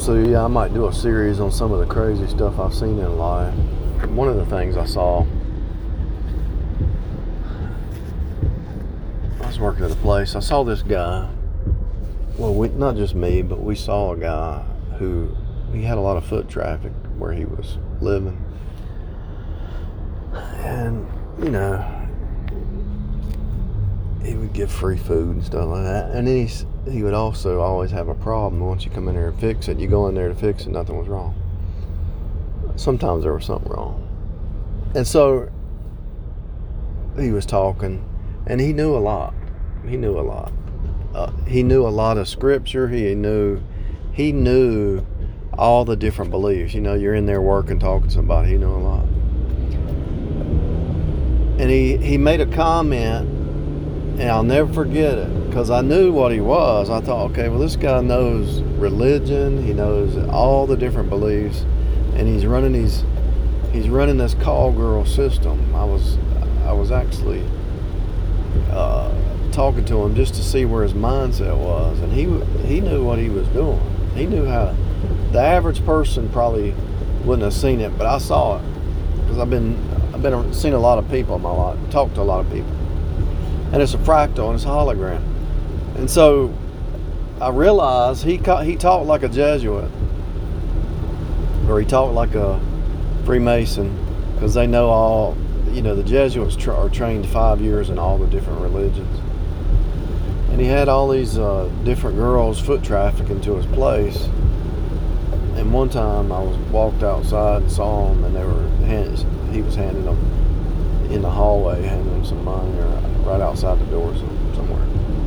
So yeah, I might do a series on some of the crazy stuff I've seen in life. One of the things I saw, I was working at a place. I saw this guy. Well, not just me, but we saw a guy who he had a lot of foot traffic where he was living, and he would give free food and stuff like that. And then he would also always have a problem. Once you come in there and fix it, you go in there to fix it, nothing was wrong. Sometimes there was something wrong. And so he was talking, and he knew a lot. He knew a lot. He knew a lot of scripture. He knew all the different beliefs. You're in there working, talking to somebody. He knew a lot. And he made a comment, and I'll never forget it, because I knew what he was. I thought, okay, well, this guy knows religion. He knows all the different beliefs, and he's running this call girl system. I was actually talking to him just to see where his mindset was, and he knew what he was doing. He knew how. The average person probably wouldn't have seen it, but I saw it, because I've seen a lot of people in my life, talked to a lot of people, and it's a fractal and it's a hologram. And so I realized he talked like a Jesuit, or he talked like a Freemason, because they know all. The Jesuits are trained 5 years in all the different religions. And he had all these different girls foot trafficking to his place. And one time I walked outside and saw him, and he was handing them in the hallway, handing them some money, or right outside the door somewhere.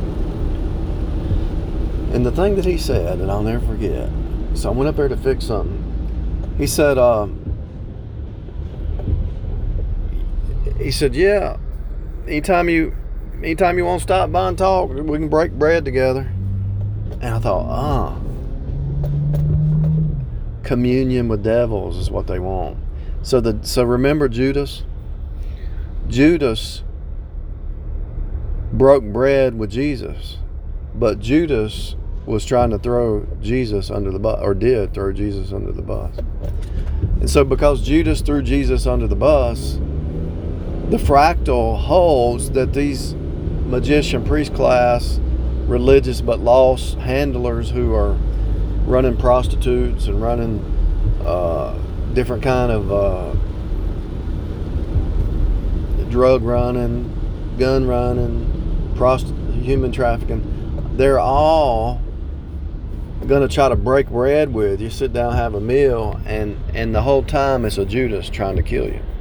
And the thing that he said, and I'll never forget, so I went up there to fix something. He said, yeah, anytime you want to stop by and talk, we can break bread together. And I thought, communion with devils is what they want. So remember Judas? Judas broke bread with Jesus, but Judas was trying to throw Jesus under the bus, or did throw Jesus under the bus. And so because Judas threw Jesus under the bus, the fractal holds that these magician, priest class, religious but lost handlers who are running prostitutes and running different kind of drug running, gun running, human trafficking, they're all going to try to break bread with you, sit down, have a meal, and the whole time it's a Judas trying to kill you.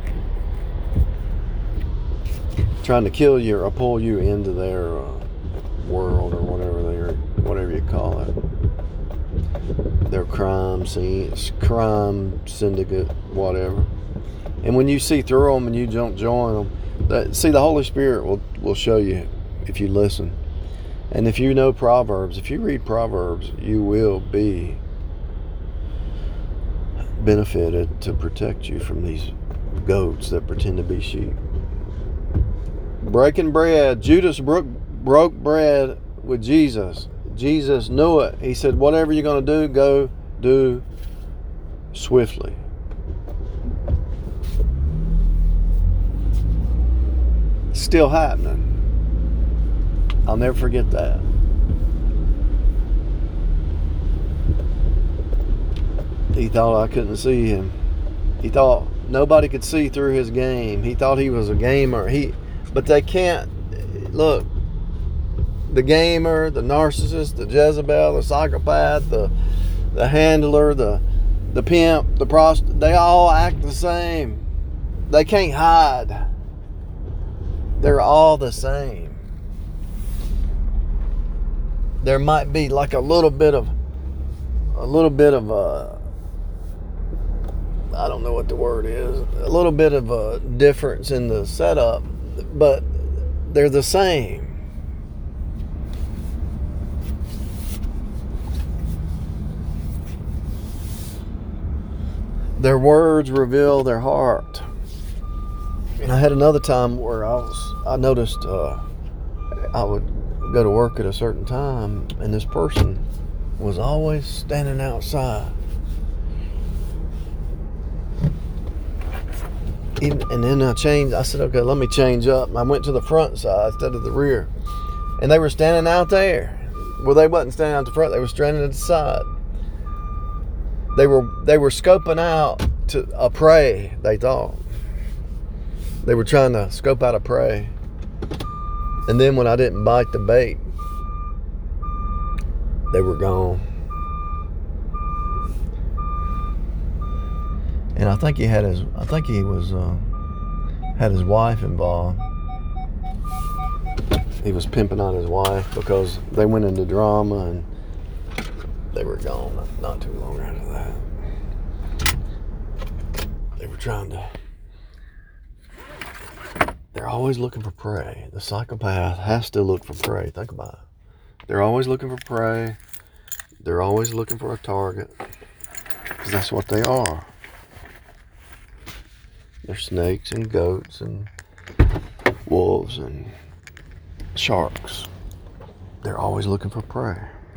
Trying to kill you or pull you into their world, or whatever you call it. Their crime syndicate, whatever. And when you see through them and you don't join them, the Holy Spirit will show you if you listen. And if you know Proverbs, if you read Proverbs, you will be benefited to protect you from these goats that pretend to be sheep. Breaking bread. Judas broke bread with Jesus. Jesus knew it. He said, whatever you're going to do, go do swiftly. It's still happening. I'll never forget that. He thought I couldn't see him. He thought nobody could see through his game. He thought he was a gamer. But they can't. Look, the gamer, the narcissist, the Jezebel, the psychopath, the handler, the pimp, the prostitute, they all act the same. They can't hide. They're all the same. There might be like a little bit of I don't know what the word is, a little bit of a difference in the setup, but they're the same. Their words reveal their heart. And I had another time where I noticed I would go to work at a certain time, and this person was always standing outside. And then I said, okay, let me change up. I went to the front side instead of the rear. And they were standing out there. Well, they wasn't standing out the front, they were standing at the side. They were scoping out to a prey, they thought. They were trying to scope out a prey. And then when I didn't bite the bait, they were gone. And I think he had his wife involved. He was pimping on his wife because they went into drama and they were gone not too long after that. They were they're always looking for prey. The psychopath has to look for prey. Think about it. They're always looking for prey. They're always looking for a target. Because that's what they are. They're snakes and goats and wolves and sharks. They're always looking for prey.